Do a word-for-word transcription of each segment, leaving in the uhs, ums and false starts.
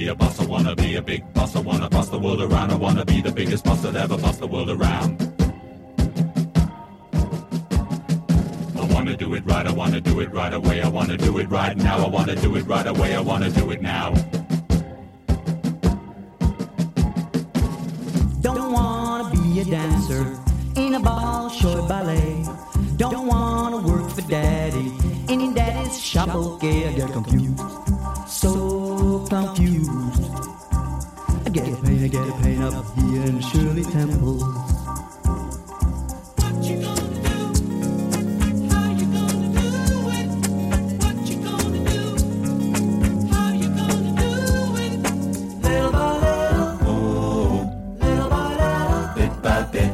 be a boss, I wanna be a big boss, I wanna boss the world around, I wanna be the biggest boss that ever bossed the world around. I wanna do it right, I wanna do it right away, I wanna do it right now, I wanna do it right away, I wanna do it now. Don't wanna be a dancer in a Bolshoi ballet. Don't wanna work for daddy in daddy's shop, okay, I get confused, so confused. I get a pain, I get a pain up here in Shirley Temple. What you gonna do? How you gonna do it? What you gonna do? How you gonna do it? Little by little, Oh, little by little, bit by bit.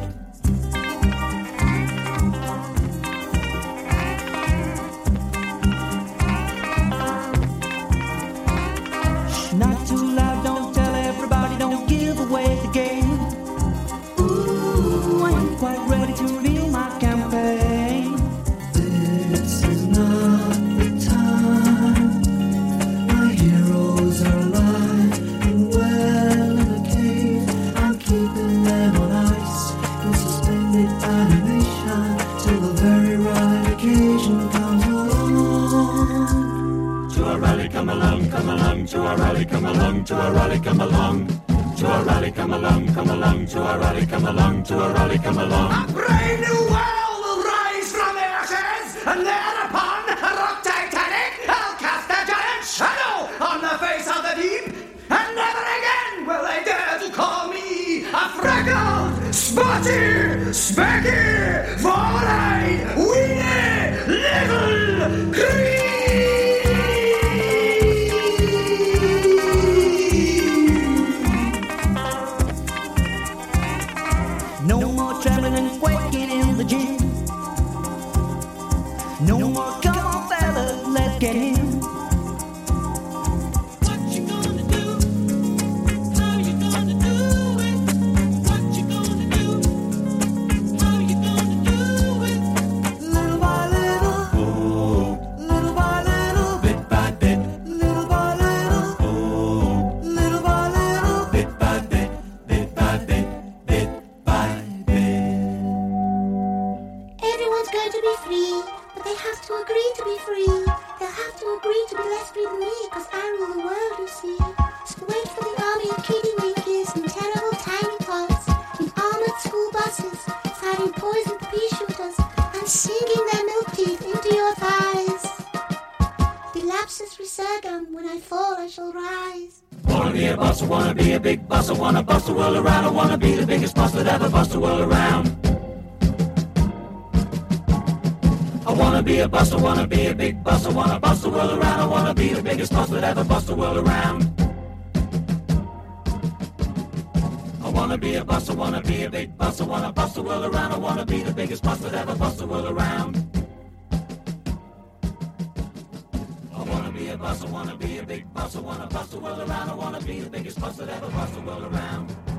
not too loud, don't tell everybody, don't give away the game. Ooh, I am quite ready to reveal my campaign. This is not the time. My heroes are alive and well in a cave. I'm keeping them on ice in suspended animation till the very right occasion comes along. To a rally, come along, come along, to a rally, come along, to a rally, come along. To a rally, come along, come along, to a rally, come along, to a rally, come along. A brave new world will rise from the ashes, and thereupon a rock Titanic, I'll cast a giant shadow on the face of the deep, and never again will they dare to call me a freckled, spotty, specky, four-eyed, weeny, little creep. No more trembling and quaking in the gym. No more, come on fellas, let's get in. What you gonna do? How you gonna do it? What you gonna do? How you gonna do it? Little by little, Oh, little by little, bit by bit. little by little, Oh, little by little. bit by bit, bit by bit, bit by bit. Everyone's going to be free, but they have to agree to be free. They'll have to agree to be less free than me, cause I rule the world, you see. So wait for the army of kitty winkies and terrible tiny tots in armored school buses, fighting poison pea shooters and sinking their milk teeth into your thighs. The lapsus resurgam, when I fall I shall rise. Wanna be a boss, I wanna be a big boss, I wanna boss the world around, I wanna be the biggest boss that ever bossed the world around. I wanna be a boss, I wanna be a big boss, I wanna boss the world around, I wanna be the biggest boss that ever bossed the world around. I wanna be a boss, I wanna be a big boss, I wanna boss the world around, I wanna be the biggest boss that ever bossed the world around. I wanna be a boss, I wanna be a big boss, I wanna boss the world around, I wanna be the biggest boss that ever bossed the world around.